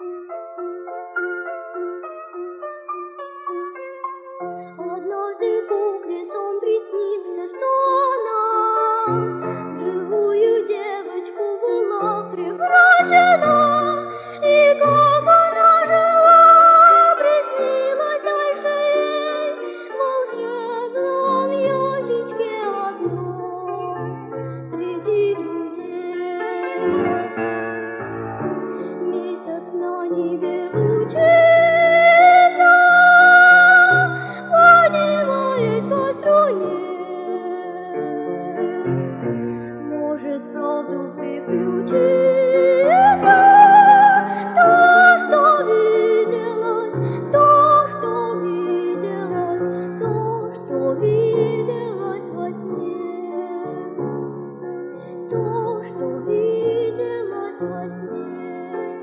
Однажды кукле сон приснился, что она в живую девочку была превращена, и как она жила, приснилось дальше ей в волшебном ящичке одном среди друзей. Месяц на небе лучится, поднимаясь по струне. Может, правду приключиться то, что виделось, то, что виделось, то, что виделось во сне, то, что виделось во сне.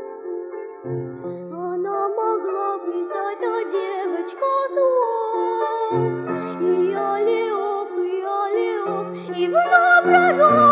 Она могла писать, а девочка слов, и аллеоп, и в напрожок.